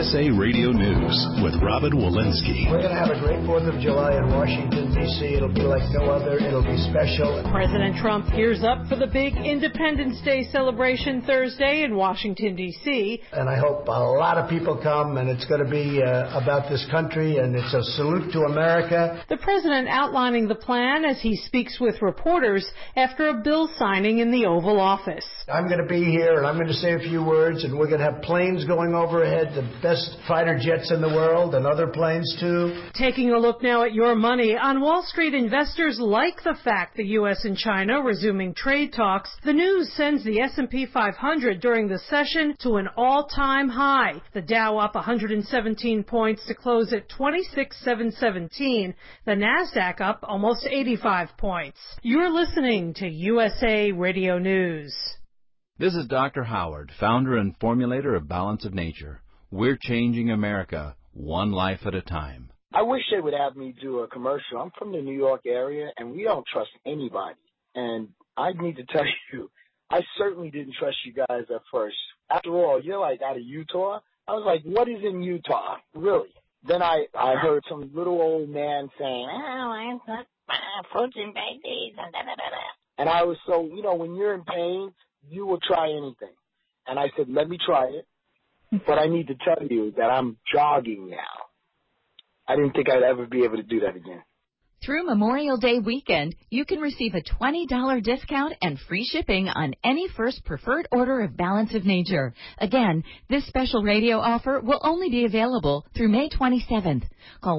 USA Radio News with Robin Walensky. We're going to have a great 4th of July in Washington, D.C. It'll be like no other. It'll be special. President Trump gears up for the big Independence Day celebration Thursday in Washington, D.C. And I hope a lot of people come, and it's going to be about this country, and it's a salute to America. The president outlining the plan as he speaks with reporters after a bill signing in the Oval Office. I'm going to be here, and I'm going to say a few words, and we're going to have planes going overhead, the best fighter jets in the world, and other planes too. Taking a look now at your money. On Wall Street, investors like the fact the U.S. and China resuming trade talks. The news sends the S&P 500 during the session to an all-time high. The Dow up 117 points to close at 26,717. The Nasdaq up almost 85 points. You're listening to USA Radio News. This is Dr. Howard, founder and formulator of Balance of Nature. We're changing America, one life at a time. I wish they would have me do a commercial. I'm from the New York area, and we don't trust anybody. And I need to tell you, I certainly didn't trust you guys at first. After all, you're like out of Utah. I was like, what is in Utah? Really? Then I heard some little old man saying, oh, it's not fruits and veggies, and da-da-da-da. And I was so, when you're in pain, you will try anything. And I said, let me try it. But I need to tell you that I'm jogging now. I didn't think I'd ever be able to do that again. Through Memorial Day weekend, you can receive a $20 discount and free shipping on any first preferred order of Balance of Nature. Again, this special radio offer will only be available through May 27th. Call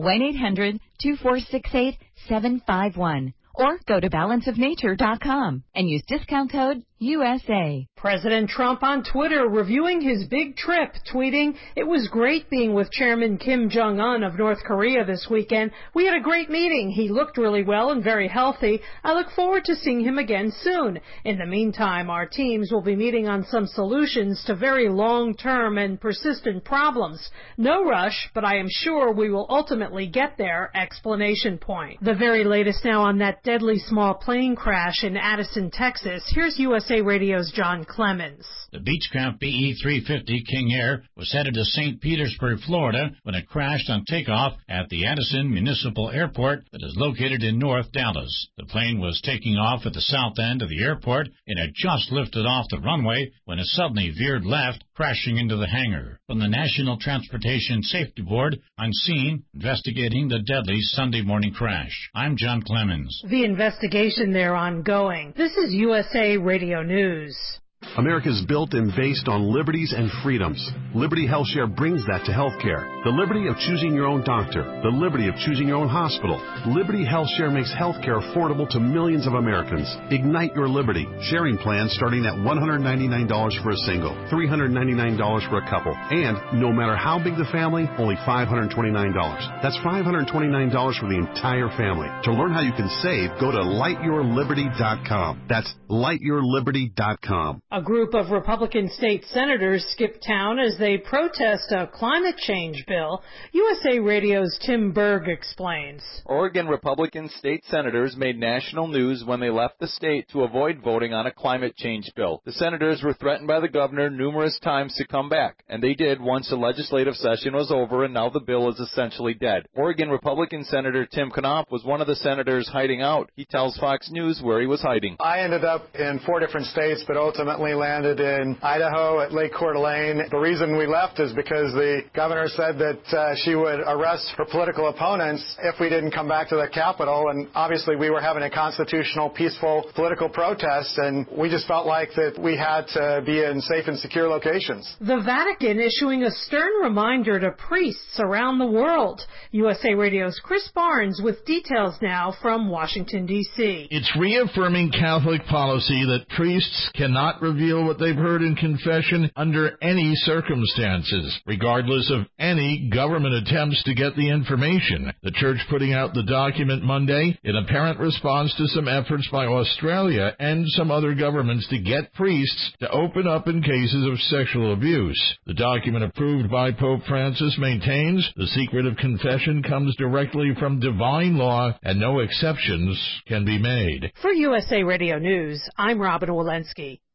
1-800-2468-751 or go to balanceofnature.com and use discount code USA. President Trump on Twitter reviewing his big trip, tweeting, "It was great being with Chairman Kim Jong-un of North Korea this weekend. We had a great meeting. He looked really well and very healthy. I look forward to seeing him again soon. In the meantime, our teams will be meeting on some solutions to very long-term and persistent problems. No rush, but I am sure we will ultimately get there!" Explanation point. The very latest now on that deadly small plane crash in Addison, Texas. Here's USA Radio's John Clemens. The Beechcraft BE-350 King Air was headed to St. Petersburg, Florida, when it crashed on takeoff at the Addison Municipal Airport that is located in North Dallas. The plane was taking off at the south end of the airport and had just lifted off the runway when it suddenly veered left, crashing into the hangar. From the National Transportation Safety Board, on scene, investigating the deadly Sunday morning crash. I'm John Clemens. The investigation there ongoing. This is USA Radio News. America is built and based on liberties and freedoms. Liberty HealthShare brings that to healthcare. The liberty of choosing your own doctor. The liberty of choosing your own hospital. Liberty HealthShare makes healthcare affordable to millions of Americans. Ignite your liberty. Sharing plans starting at $199 for a single, $399 for a couple, and no matter how big the family, only $529. That's $529 for the entire family. To learn how you can save, go to lightyourliberty.com. That's lightyourliberty.com. A group of Republican state senators skipped town as they protest a climate change bill. USA Radio's Tim Berg explains. Oregon Republican state senators made national news when they left the state to avoid voting on a climate change bill. The senators were threatened by the governor numerous times to come back, and they did once the legislative session was over, and now the bill is essentially dead. Oregon Republican Senator Tim Knopf was one of the senators hiding out. He tells Fox News where he was hiding. I ended up in 4 different states, but ultimately landed in Idaho at Lake Coeur d'Alene. The reason we left is because the governor said that she would arrest her political opponents if we didn't come back to the Capitol, and obviously we were having a constitutional, peaceful political protest, and we just felt like that we had to be in safe and secure locations. The Vatican issuing a stern reminder to priests around the world. USA Radio's Chris Barnes with details now from Washington, D.C. It's reaffirming Catholic policy that priests cannot reveal what they've heard in confession under any circumstances, regardless of any government attempts to get the information. The Church putting out the document Monday in apparent response to some efforts by Australia and some other governments to get priests to open up in cases of sexual abuse. The document approved by Pope Francis maintains the secret of confession comes directly from divine law and no exceptions can be made. For USA Radio News, I'm Robin Walensky.